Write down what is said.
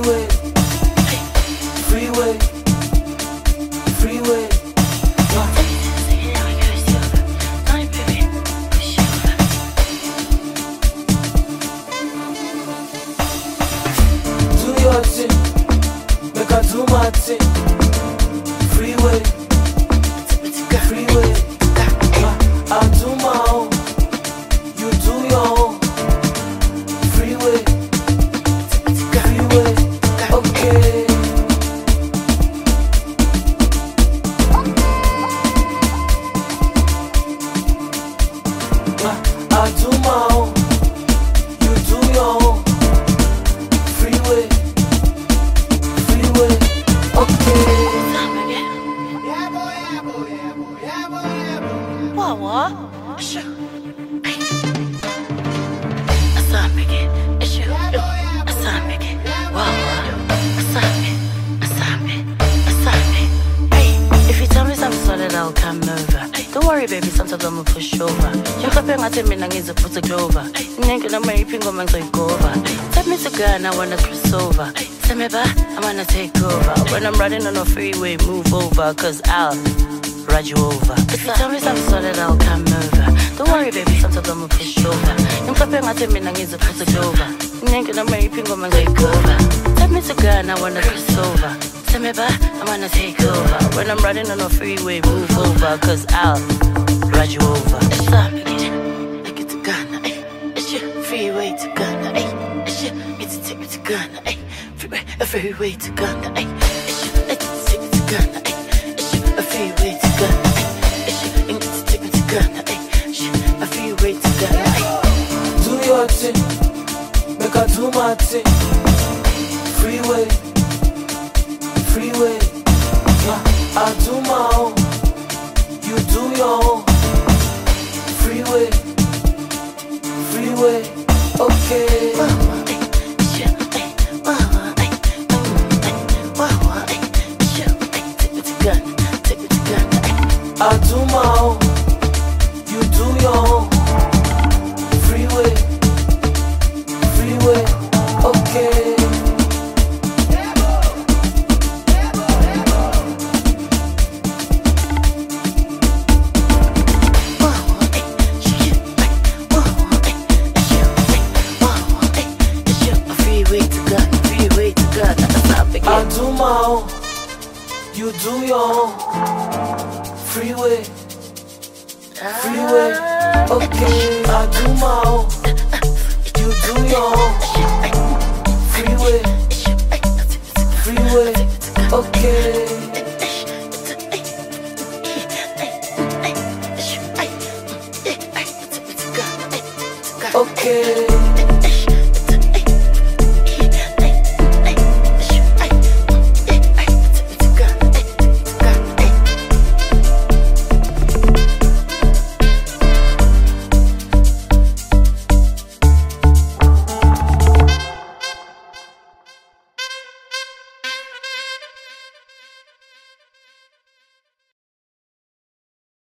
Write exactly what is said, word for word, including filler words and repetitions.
freeway, freeway, freeway. Do your thing, make I do my thing. Freeway, freeway. I, I do my own, you do your own. Freeway, freeway, okay. I, I do my own, you do your own. Freeway, freeway, okay. Yeah, boy, yeah, boy, yeah, boy, yeah, boy, yeah, boy. What, what? Sure. I saw me again. It's you. I saw me again. What, what? I saw me. I saw me. I saw me. Hey, if you tell me something solid, I'll come over. Don't worry, baby, sometimes I'm gonna push over. You clap and I tell me, I'm gonna put a clover. Nigga, I'm gonna ping on my go over. Take me to Ghana, I wanna cross over. Tell me back, I wanna take over. When I'm riding on a freeway, move over, cause I'll ride you over. If you tell me something solid, I'll come over. Don't worry, baby, sometimes I'm gonna push over. You clap and I tell me, I'm gonna put a clover. Nigga, I'm gonna ping on my go over. Take me to Ghana, I wanna cross over. Tell me back, I wanna take over. When I'm riding on a freeway, move over, cause I'll ride you over. It's up again, I get to Ghana, ay. It's your freeway to Ghana, ay. It's your, get to take me to Ghana, ay. Freeway, a freeway to Ghana, ay. It's your, get to take me to Ghana, ay. It's your, a freeway to Ghana, ay. It's your, get to take me to Ghana, ay. It's your, a freeway to Ghana, ay. Do your thing, make I do my thing. Freeway, freeway, yeah, I do my own, you do your own. Freeway, freeway, okay. Wow, ay, it's your, ay, wow, ay, mm, ay, wow, ay, it's your, ay, take me to Ghana, take me to Ghana, ay. I do my own, you do your own. Freeway, freeway, okay. I do my own, you do your own. Freeway, freeway, okay. I do my own, you do your own. Freeway, freeway, okay.